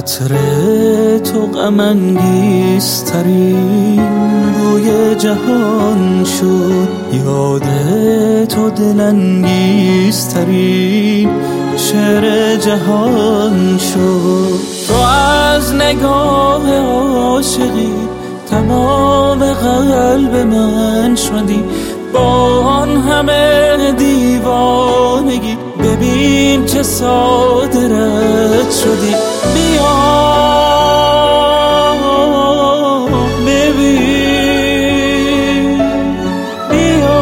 عطر تو غم انگیزترین بوی جهان شد، یاد تو دل انگیزترین شعر جهان شد. تو از نگاه عاشقی تمام قلب من شدی، با آن همه دیوانگی ببین چه ساده رد شدی. بیا ببین، بیا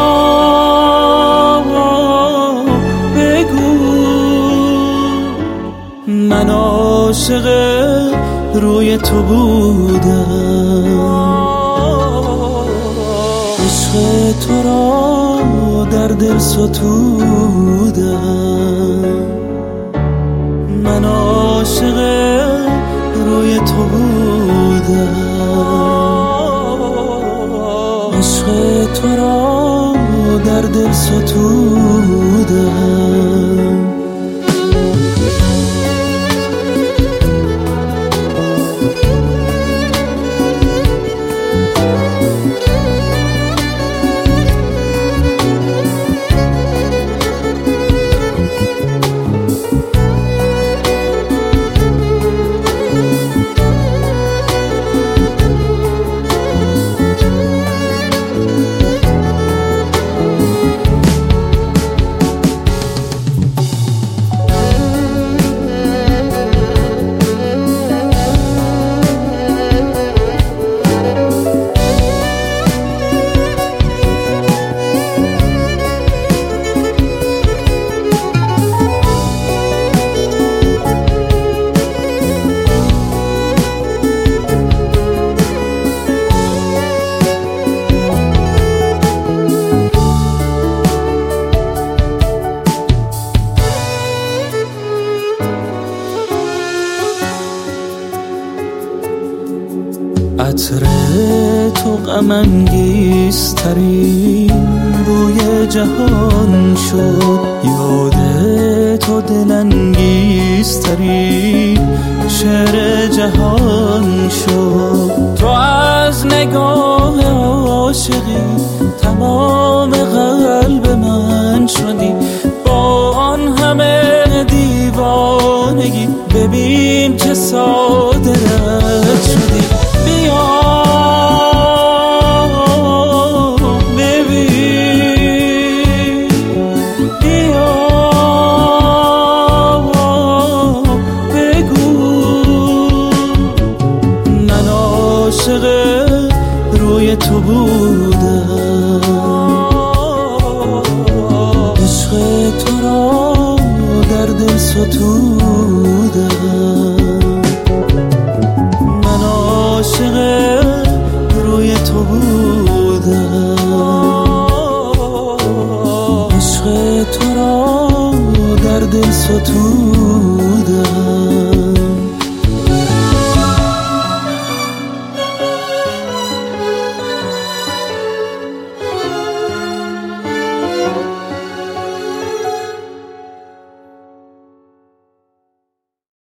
بگو من عاشق روی تو بودم، عشق تو را در دل ستودم. من عاشق روی تو بودم، عشق تو را در دل ستودم. عطر تو غم انگیزترین بوی جهان شد، یاد تو دل انگیزترین شعر جهان شد. تو از نگاه عاشقی تمام قلب من شدی، با آن همه دیوانگی ببین چه ساده رد شدی. بیا ببین، بیا بگو من عاشق روی تو بودم، عشق تو را در دل ستودم. عاشق روی تو بودم، عشق تو را در دل ستودم.